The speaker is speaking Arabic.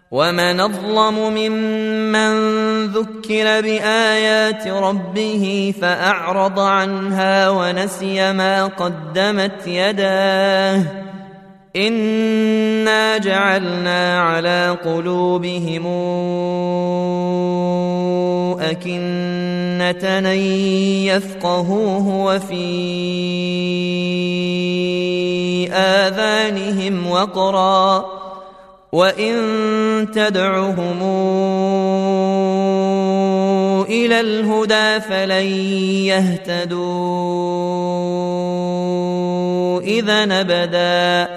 ومن أظلم ممن ذكر بآيات ربه فأعرض عنها ونسي ما قدمت يداه إنا جعلنا على قلوبهم أكنة أن يفقهوه وفي آذانهم وقرا وإن تدعهم إلى الهدى فلن يهتدوا إذا أبدا